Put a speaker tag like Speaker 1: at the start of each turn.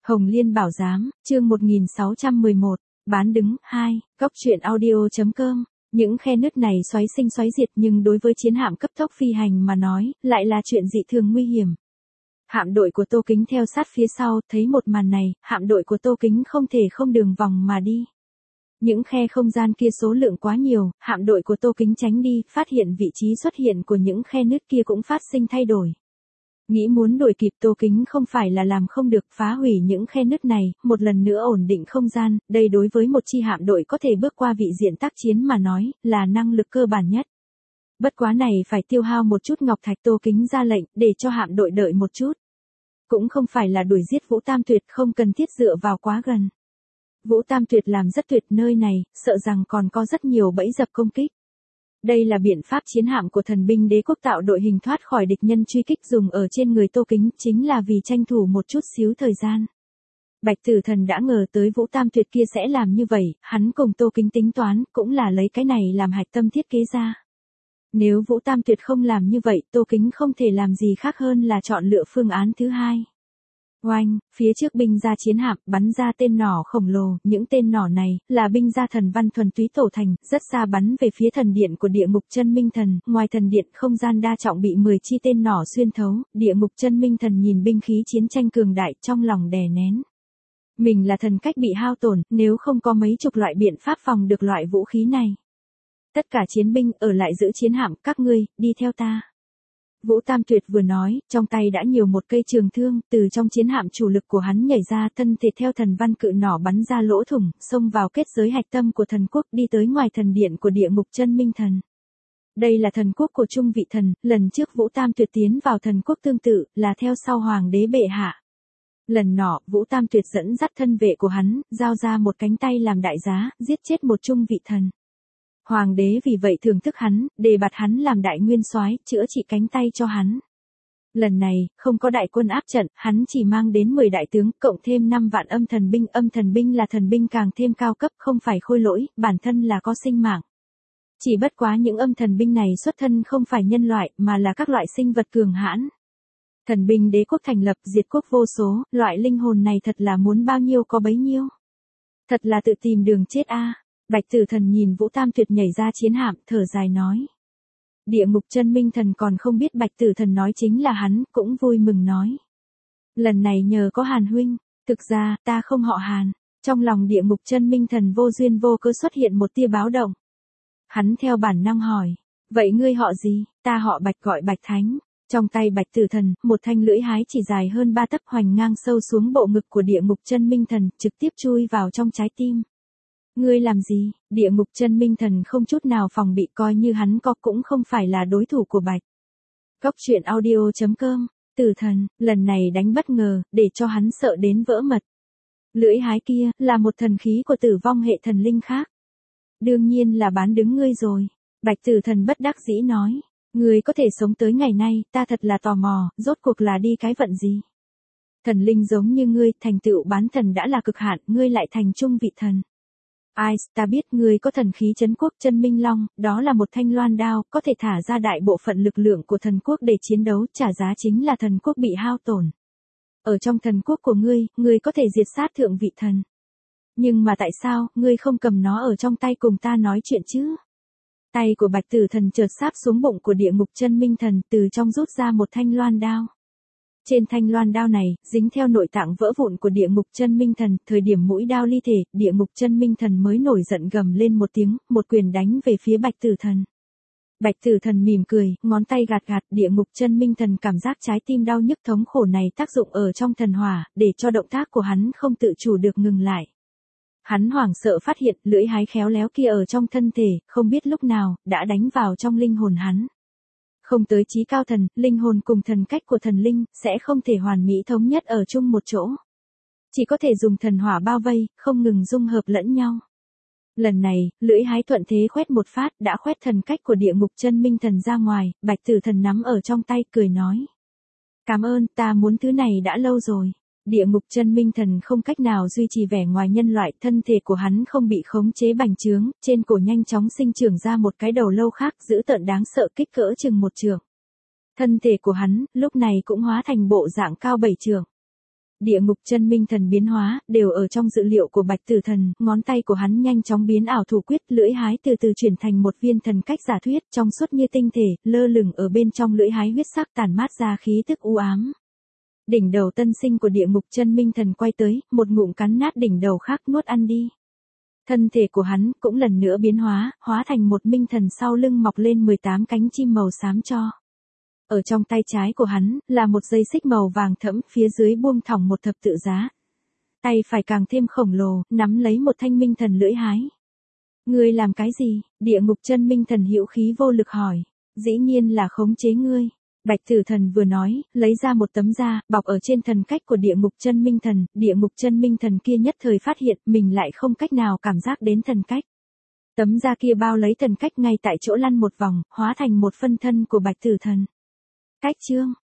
Speaker 1: Hồng Liên Bảo Giám, chương 1611, bán đứng, 2, góc truyện audio.com. Những khe nứt này xoáy sinh xoáy diệt nhưng đối với chiến hạm cấp tốc phi hành mà nói, lại là chuyện dị thường nguy hiểm. Hạm đội của Tô Kính theo sát phía sau, thấy một màn này, hạm đội của Tô Kính không thể không đường vòng mà đi. Những khe không gian kia số lượng quá nhiều, hạm đội của Tô Kính tránh đi, phát hiện vị trí xuất hiện của những khe nứt kia cũng phát sinh thay đổi. Nghĩ muốn đuổi kịp Tô Kính không phải là làm không được, phá hủy những khe nứt này, một lần nữa ổn định không gian, đây đối với một chi hạm đội có thể bước qua vị diện tác chiến mà nói, là năng lực cơ bản nhất. Bất quá này phải tiêu hao một chút ngọc thạch. Tô Kính ra lệnh, để cho hạm đội đợi một chút. Cũng không phải là đuổi giết Vũ Tam Tuyệt, không cần thiết dựa vào quá gần. Vũ Tam Tuyệt làm rất tuyệt nơi này, sợ rằng còn có rất nhiều bẫy dập công kích. Đây là biện pháp chiến hạm của thần binh đế quốc tạo đội hình thoát khỏi địch nhân truy kích dùng ở trên người Tô Kính, chính là vì tranh thủ một chút xíu thời gian. Bạch Tử Thần đã ngờ tới Vũ Tam Tuyệt kia sẽ làm như vậy, hắn cùng Tô Kính tính toán, cũng là lấy cái này làm hạch tâm thiết kế ra. Nếu Vũ Tam Tuyệt không làm như vậy, Tô Kính không thể làm gì khác hơn là chọn lựa phương án thứ hai. Oanh, phía trước binh ra chiến hạm, bắn ra tên nỏ khổng lồ, những tên nỏ này, là binh ra thần văn thuần túy tổ thành, rất xa bắn về phía thần điện của địa ngục chân minh thần, ngoài thần điện không gian đa trọng bị 10 chi tên nỏ xuyên thấu, địa ngục chân minh thần nhìn binh khí chiến tranh cường đại trong lòng đè nén. Mình là thần cách bị hao tổn, nếu không có mấy chục loại biện pháp phòng được loại vũ khí này. Tất cả chiến binh ở lại giữ chiến hạm, các ngươi, đi theo ta. Vũ Tam Tuyệt vừa nói, trong tay đã nhiều một cây trường thương, từ trong chiến hạm chủ lực của hắn nhảy ra, thân thể theo thần văn cự nỏ bắn ra lỗ thủng, xông vào kết giới hạch tâm của thần quốc, đi tới ngoài thần điện của địa ngục chân minh thần. Đây là thần quốc của trung vị thần, lần trước Vũ Tam Tuyệt tiến vào thần quốc tương tự, là theo sau hoàng đế bệ hạ. Lần nọ, Vũ Tam Tuyệt dẫn dắt thân vệ của hắn, giao ra một cánh tay làm đại giá, giết chết một trung vị thần. Hoàng đế vì vậy thưởng thức hắn, đề bạt hắn làm đại nguyên soái, chữa trị cánh tay cho hắn. Lần này, không có đại quân áp trận, hắn chỉ mang đến 10 đại tướng, cộng thêm 5 vạn âm thần binh là thần binh càng thêm cao cấp, không phải khôi lỗi, bản thân là có sinh mạng. Chỉ bất quá những âm thần binh này xuất thân không phải nhân loại, mà là các loại sinh vật cường hãn. Thần binh đế quốc thành lập, diệt quốc vô số, loại linh hồn này thật là muốn bao nhiêu có bấy nhiêu. Thật là tự tìm đường chết a. Bạch Tử Thần nhìn Vũ Tam Tuyệt nhảy ra chiến hạm, thở dài nói. Địa ngục chân minh thần còn không biết Bạch Tử Thần nói chính là hắn, cũng vui mừng nói. Lần này nhờ có Hàn huynh, thực ra, ta không họ Hàn. Trong lòng địa ngục chân minh thần vô duyên vô cớ xuất hiện một tia báo động. Hắn theo bản năng hỏi, vậy ngươi họ gì? Ta họ Bạch, gọi Bạch Thánh. Trong tay Bạch Tử Thần, một thanh lưỡi hái chỉ dài hơn 3 tấc hoành ngang sâu xuống bộ ngực của địa ngục chân minh thần, trực tiếp chui vào trong trái tim. Ngươi làm gì? Địa ngục chân minh thần không chút nào phòng bị, coi như hắn có cũng không phải là đối thủ của Bạch. Góc truyện audio.com, Tử Thần, lần này đánh bất ngờ, để cho hắn sợ đến vỡ mật. Lưỡi hái kia, là một thần khí của tử vong hệ thần linh khác. Đương nhiên là bán đứng ngươi rồi. Bạch Tử Thần bất đắc dĩ nói. Ngươi có thể sống tới ngày nay, ta thật là tò mò, rốt cuộc là đi cái vận gì? Thần linh giống như ngươi, thành tựu bán thần đã là cực hạn, ngươi lại thành trung vị thần. Ai, ta biết ngươi có thần khí trấn quốc chân minh long, đó là một thanh loan đao, có thể thả ra đại bộ phận lực lượng của thần quốc để chiến đấu, trả giá chính là thần quốc bị hao tổn. Ở trong thần quốc của ngươi có thể diệt sát thượng vị thần. Nhưng mà tại sao, ngươi không cầm nó ở trong tay cùng ta nói chuyện chứ? Tay của Bạch Tử Thần chợt sáp xuống bụng của địa ngục chân minh thần, từ trong rút ra một thanh loan đao. Trên thanh loan đao này, dính theo nội tạng vỡ vụn của địa ngục chân minh thần, thời điểm mũi đao ly thể, địa ngục chân minh thần mới nổi giận gầm lên một tiếng, một quyền đánh về phía Bạch Tử Thần. Bạch Tử Thần mỉm cười, ngón tay gạt gạt, địa ngục chân minh thần cảm giác trái tim đau nhức thống khổ này tác dụng ở trong thần hỏa, để cho động tác của hắn không tự chủ được ngừng lại. Hắn hoảng sợ phát hiện, lưỡi hái khéo léo kia ở trong thân thể, không biết lúc nào, đã đánh vào trong linh hồn hắn. Không tới chí cao thần, linh hồn cùng thần cách của thần linh, sẽ không thể hoàn mỹ thống nhất ở chung một chỗ. Chỉ có thể dùng thần hỏa bao vây, không ngừng dung hợp lẫn nhau. Lần này, lưỡi hái thuận thế khoét một phát, đã khoét thần cách của địa ngục chân minh thần ra ngoài, Bạch Tử Thần nắm ở trong tay, cười nói. Cảm ơn, ta muốn thứ này đã lâu rồi. Địa ngục chân minh thần không cách nào duy trì vẻ ngoài nhân loại, thân thể của hắn không bị khống chế bành trướng, trên cổ nhanh chóng sinh trưởng ra một cái đầu lâu khác, dữ tợn đáng sợ, kích cỡ chừng 1 trượng. Thân thể của hắn, lúc này cũng hóa thành bộ dạng cao 7 trượng. Địa ngục chân minh thần biến hóa, đều ở trong dự liệu của Bạch Tử Thần, ngón tay của hắn nhanh chóng biến ảo thủ quyết, lưỡi hái từ từ chuyển thành một viên thần cách giả thuyết, trong suốt như tinh thể, lơ lửng ở bên trong lưỡi hái huyết sắc tản mát ra khí tức u ám. Đỉnh đầu tân sinh của địa ngục chân minh thần quay tới, một ngụm cắn nát đỉnh đầu khác nuốt ăn đi. Thân thể của hắn cũng lần nữa biến hóa, hóa thành một minh thần sau lưng mọc lên 18 cánh chim màu xám cho. Ở trong tay trái của hắn, là một dây xích màu vàng thẫm, phía dưới buông thõng một thập tự giá. Tay phải càng thêm khổng lồ, nắm lấy một thanh minh thần lưỡi hái. Ngươi làm cái gì? Địa ngục chân minh thần hữu khí vô lực hỏi. Dĩ nhiên là khống chế ngươi. Bạch Tử Thần vừa nói, lấy ra một tấm da, bọc ở trên thần cách của địa ngục chân minh thần, địa ngục chân minh thần kia nhất thời phát hiện mình lại không cách nào cảm giác đến thần cách. Tấm da kia bao lấy thần cách ngay tại chỗ lăn một vòng, hóa thành một phân thân của Bạch Tử Thần. Cách chương,